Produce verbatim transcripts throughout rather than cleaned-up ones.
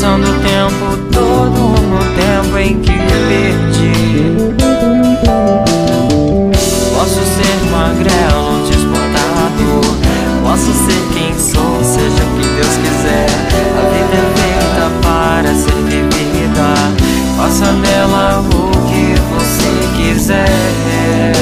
passando o tempo todo no tempo em que perdi. Posso ser magrelo, desbotado, posso ser quem sou, seja o que Deus quiser. A vida é feita para ser vivida, faça nela o que você quiser.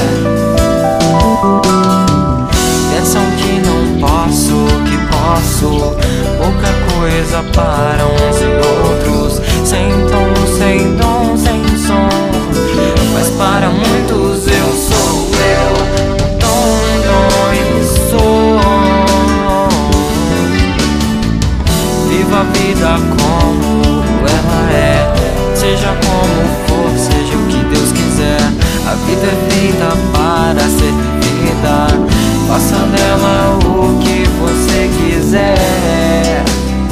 Pensam que não posso, que posso, pouca coisa para uns e outros, sem tom, sem dom, sem som, mas para muitos eu sou eu, dom, dom e sou. Viva a vida como ela é, seja como for, seja o que Deus quiser. A vida é feita para ser vivida, faça nela o que você quiser.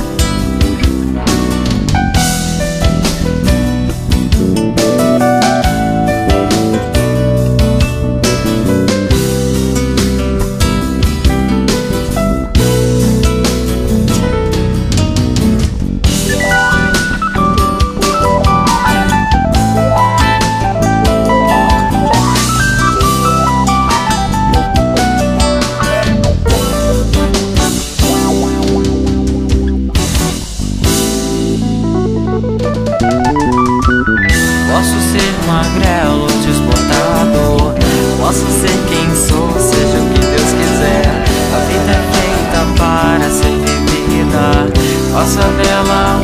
Posso ser magrelo, desbotado, posso ser quem sou, seja o que Deus quiser. A vida é feita para ser vivida, faça dela